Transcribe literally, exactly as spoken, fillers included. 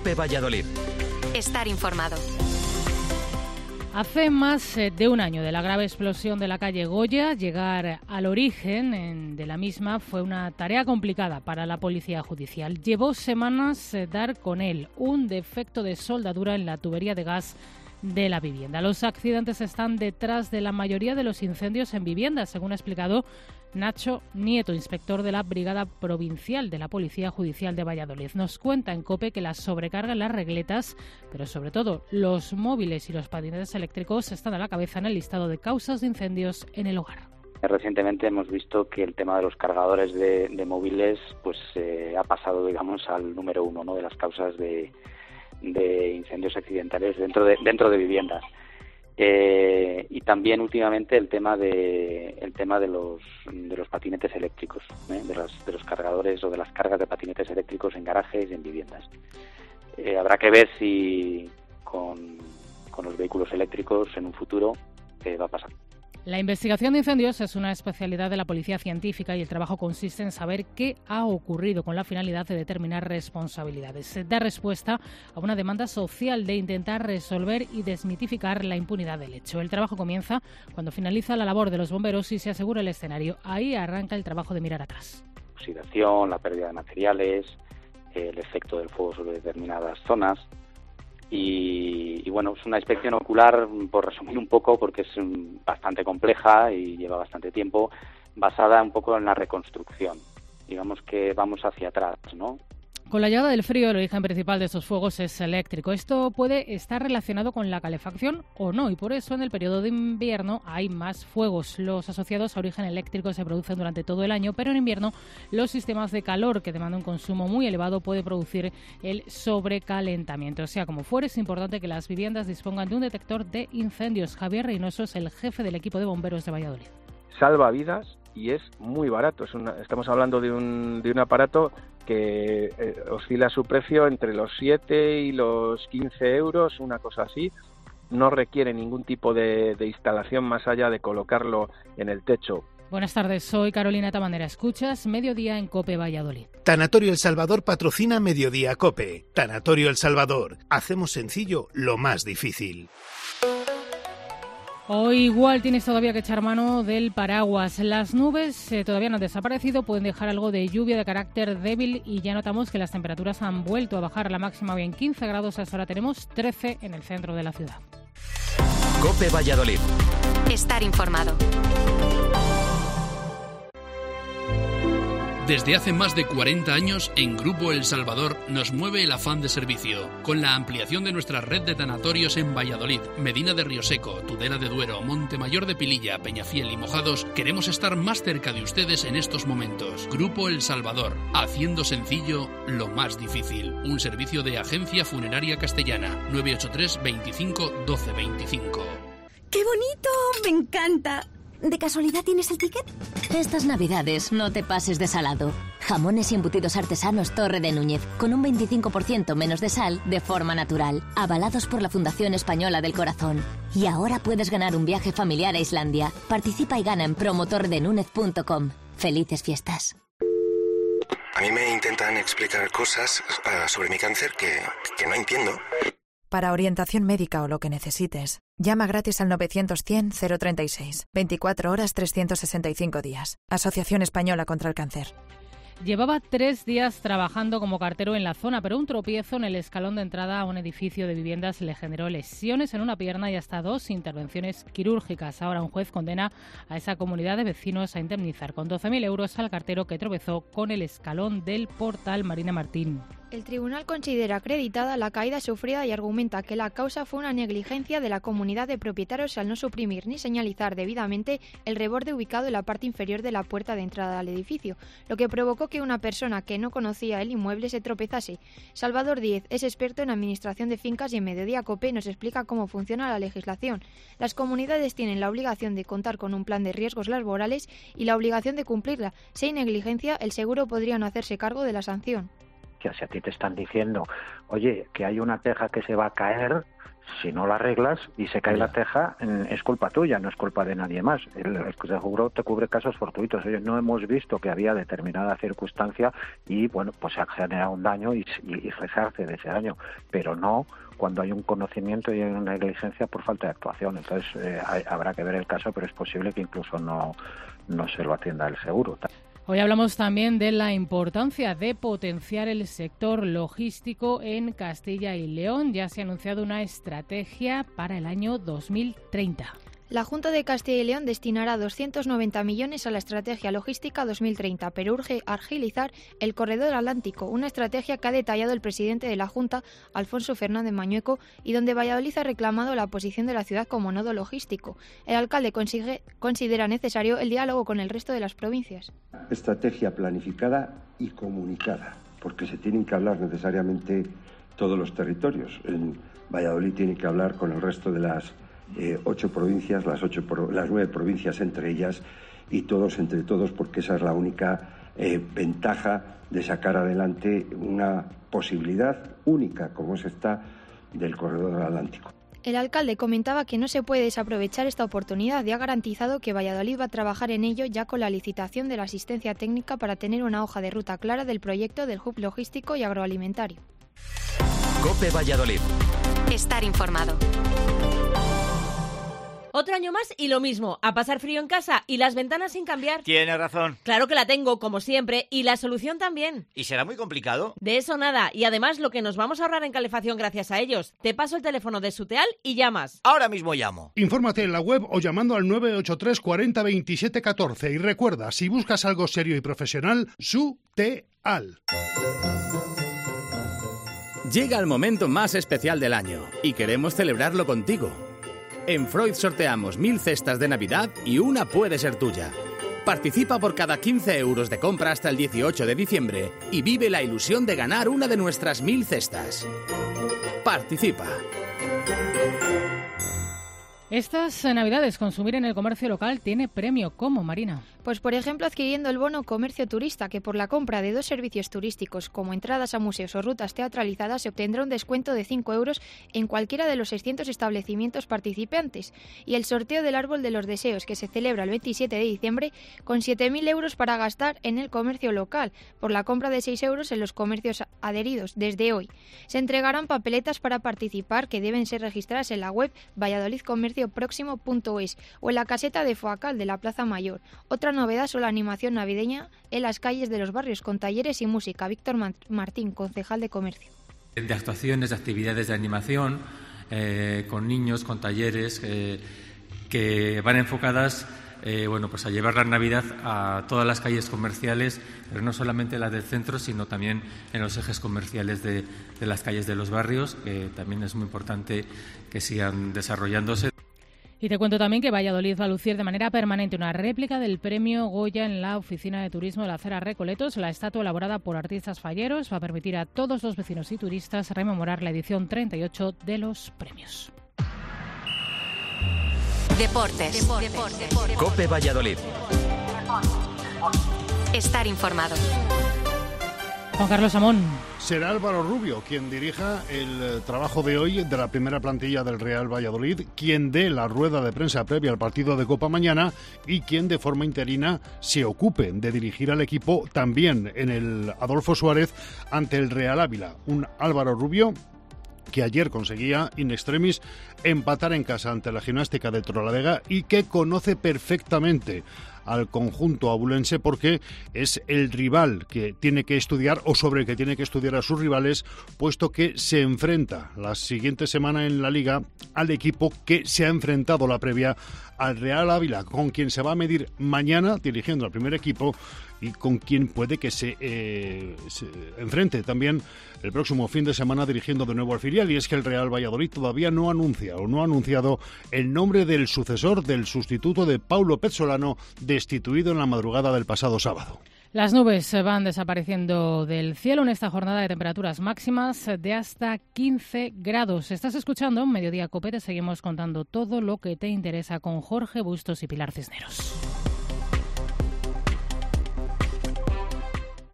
COPE Valladolid. Estar informado. Hace más de un año de la grave explosión de la calle Goya, llegar al origen de la misma fue una tarea complicada para la Policía Judicial. Llevó semanas dar con él, un defecto de soldadura en la tubería de gas de la vivienda. Los accidentes están detrás de la mayoría de los incendios en viviendas, según ha explicado Nacho Nieto, inspector de la Brigada Provincial de la Policía Judicial de Valladolid. Nos cuenta en COPE que la sobrecarga en las regletas, pero sobre todo los móviles y los patinetes eléctricos están a la cabeza en el listado de causas de incendios en el hogar. Recientemente hemos visto que el tema de los cargadores de, de móviles pues eh, ha pasado, digamos, al número uno, ¿no?, de las causas de, de incendios accidentales dentro de, dentro de viviendas. Eh, y también últimamente el tema de el tema de los de los patinetes eléctricos, ¿eh? de los de los cargadores o de las cargas de patinetes eléctricos en garajes y en viviendas. Eh, habrá que ver si con, con los vehículos eléctricos en un futuro qué va a pasar. La investigación de incendios es una especialidad de la policía científica y el trabajo consiste en saber qué ha ocurrido con la finalidad de determinar responsabilidades. Se da respuesta a una demanda social de intentar resolver y desmitificar la impunidad del hecho. El trabajo comienza cuando finaliza la labor de los bomberos y se asegura el escenario. Ahí arranca el trabajo de mirar atrás. Oxidación, la pérdida de materiales, el efecto del fuego sobre determinadas zonas. Y, y bueno, es una inspección ocular, por resumir un poco, porque es um, bastante compleja y lleva bastante tiempo, basada un poco en la reconstrucción. Digamos que vamos hacia atrás, ¿no? Con la llegada del frío, el origen principal de estos fuegos es eléctrico. Esto puede estar relacionado con la calefacción o no, y por eso en el periodo de invierno hay más fuegos. Los asociados a origen eléctrico se producen durante todo el año, pero en invierno los sistemas de calor que demandan un consumo muy elevado puede producir el sobrecalentamiento. O sea, como fuere, es importante que las viviendas dispongan de un detector de incendios. Javier Reynoso es el jefe del equipo de bomberos de Valladolid. Salva vidas y es muy barato. Es una, estamos hablando de un, de un aparato que eh, oscila su precio entre los siete y los quince euros, una cosa así. No requiere ningún tipo de, de instalación más allá de colocarlo en el techo. Buenas tardes, soy Carolina Tabanera. Escuchas Mediodía en COPE Valladolid. Tanatorio El Salvador patrocina Mediodía COPE. Tanatorio El Salvador. Hacemos sencillo lo más difícil. Hoy igual tienes todavía que echar mano del paraguas. Las nubes eh, todavía no han desaparecido, pueden dejar algo de lluvia de carácter débil y ya notamos que las temperaturas han vuelto a bajar. La máxima hoy en quince grados, hasta ahora tenemos trece en el centro de la ciudad. COPE Valladolid. Estar informado. Desde hace más de cuarenta años, en Grupo El Salvador nos mueve el afán de servicio. Con la ampliación de nuestra red de tanatorios en Valladolid, Medina de Rioseco, Tudela de Duero, Montemayor de Pililla, Peñafiel y Mojados, queremos estar más cerca de ustedes en estos momentos. Grupo El Salvador, haciendo sencillo lo más difícil. Un servicio de Agencia Funeraria Castellana. nueve ocho tres, veinticinco, doce veinticinco. ¡Qué bonito! ¡Me encanta! ¿De casualidad tienes el ticket? Estas navidades no te pases de salado. Jamones y embutidos artesanos Torre de Núñez, con un veinticinco por ciento menos de sal de forma natural, avalados por la Fundación Española del Corazón. Y ahora puedes ganar un viaje familiar a Islandia. Participa y gana en promo torre de núñez punto com. Felices fiestas. A mí me intentan explicar cosas uh, sobre mi cáncer que, que no entiendo. Para orientación médica o lo que necesites, llama gratis al novecientos cien cero treinta y seis. veinticuatro horas trescientos sesenta y cinco días. Asociación Española contra el Cáncer. Llevaba tres días trabajando como cartero en la zona, pero un tropiezo en el escalón de entrada a un edificio de viviendas le generó lesiones en una pierna y hasta dos intervenciones quirúrgicas. Ahora un juez condena a esa comunidad de vecinos a indemnizar con doce mil euros al cartero que tropezó con el escalón del portal. Marina Martín. El tribunal considera acreditada la caída sufrida y argumenta que la causa fue una negligencia de la comunidad de propietarios al no suprimir ni señalizar debidamente el reborde ubicado en la parte inferior de la puerta de entrada al edificio, lo que provocó que una persona que no conocía el inmueble se tropezase. Salvador Díez es experto en administración de fincas y en Mediodía COPE nos explica cómo funciona la legislación. Las comunidades tienen la obligación de contar con un plan de riesgos laborales y la obligación de cumplirla. Si hay negligencia, el seguro podría no hacerse cargo de la sanción. hostia, si a ti te están diciendo, oye, que hay una teja que se va a caer, si no la arreglas y se cae la teja, es culpa tuya, no es culpa de nadie más. El, el seguro te cubre casos fortuitos. Oye, no hemos visto que había determinada circunstancia y, bueno, pues se ha generado un daño y, y, y se hace de ese daño, pero no cuando hay un conocimiento y hay una negligencia por falta de actuación. Entonces, eh, hay, habrá que ver el caso, pero es posible que incluso no, no se lo atienda el seguro. Hoy hablamos también de la importancia de potenciar el sector logístico en Castilla y León. Ya se ha anunciado una estrategia para el año dos mil treinta. La Junta de Castilla y León destinará doscientos noventa millones a la estrategia logística dos mil treinta, pero urge agilizar el corredor atlántico, una estrategia que ha detallado el presidente de la Junta, Alfonso Fernández Mañueco, y donde Valladolid ha reclamado la posición de la ciudad como nodo logístico. El alcalde consigue, considera necesario el diálogo con el resto de las provincias. Estrategia planificada y comunicada, porque se tienen que hablar necesariamente todos los territorios. En Valladolid tiene que hablar con el resto de las Eh, ocho provincias, las ocho las nueve provincias entre ellas, y todos entre todos, porque esa es la única eh, ventaja de sacar adelante una posibilidad única como es esta del corredor atlántico. El alcalde comentaba que no se puede desaprovechar esta oportunidad y ha garantizado que Valladolid va a trabajar en ello ya con la licitación de la asistencia técnica para tener una hoja de ruta clara del proyecto del hub logístico y agroalimentario. COPE Valladolid. Estar informado. Otro año más y lo mismo, a pasar frío en casa y las ventanas sin cambiar. Tienes razón. Claro que la tengo, como siempre, y la solución también. ¿Y será muy complicado? De eso nada, y además lo que nos vamos a ahorrar en calefacción gracias a ellos. Te paso el teléfono de Suteal y llamas. Ahora mismo llamo. Infórmate en la web o llamando al nueve ocho tres cuarenta veintisiete catorce y recuerda, si buscas algo serio y profesional, Suteal. Llega el momento más especial del año y queremos celebrarlo contigo. En Freud sorteamos mil cestas de Navidad y una puede ser tuya. Participa por cada quince euros de compra hasta el dieciocho de diciembre y vive la ilusión de ganar una de nuestras mil cestas. Participa. Estas Navidades, consumir en el comercio local tiene premio. ¿Cómo, Marina? Pues, por ejemplo, adquiriendo el bono Comercio Turista, que por la compra de dos servicios turísticos, como entradas a museos o rutas teatralizadas, se obtendrá un descuento de cinco euros en cualquiera de los seiscientos establecimientos participantes. Y el sorteo del Árbol de los Deseos, que se celebra el veintisiete de diciembre, con siete mil euros para gastar en el comercio local, por la compra de seis euros en los comercios adheridos, desde hoy. Se entregarán papeletas para participar, que deben ser registradas en la web valladolid comercio próximo punto es o en la caseta de Foacal de la Plaza Mayor. Otra novedad son la animación navideña en las calles de los barrios con talleres y música. Víctor Martín, concejal de Comercio. De actuaciones, de actividades de animación, eh, con niños, con talleres, eh, que van enfocadas eh, bueno, pues a llevar la Navidad a todas las calles comerciales, pero no solamente las del centro, sino también en los ejes comerciales de, de las calles de los barrios, que también es muy importante que sigan desarrollándose. Y te cuento también que Valladolid va a lucir de manera permanente una réplica del premio Goya en la Oficina de Turismo de la Acera Recoletos. La estatua, elaborada por artistas falleros, va a permitir a todos los vecinos y turistas rememorar la edición treinta y ocho de los premios. Deportes. Deportes. Deportes. COPE Valladolid. Estar informado. Juan Carlos Amón. Será Álvaro Rubio quien dirija el trabajo de hoy de la primera plantilla del Real Valladolid, quien dé la rueda de prensa previa al partido de Copa mañana y quien de forma interina se ocupe de dirigir al equipo también en el Adolfo Suárez ante el Real Ávila. Un Álvaro Rubio que ayer conseguía in extremis empatar en casa ante la Gimnástica de Torrelavega y que conoce perfectamente al conjunto abulense porque es el rival que tiene que estudiar o sobre el que tiene que estudiar a sus rivales, puesto que se enfrenta la siguiente semana en la Liga al equipo que se ha enfrentado la previa al Real Ávila, con quien se va a medir mañana dirigiendo al primer equipo y con quien puede que se, eh, se enfrente también el próximo fin de semana dirigiendo de nuevo al filial. Y es que el Real Valladolid todavía no anuncia o no ha anunciado el nombre del sucesor, del sustituto de Paulo Pezzolano, destituido en la madrugada del pasado sábado. Las nubes van desapareciendo del cielo en esta jornada de temperaturas máximas de hasta quince grados. Estás escuchando Mediodía Cope, te seguimos contando todo lo que te interesa con Jorge Bustos y Pilar Cisneros.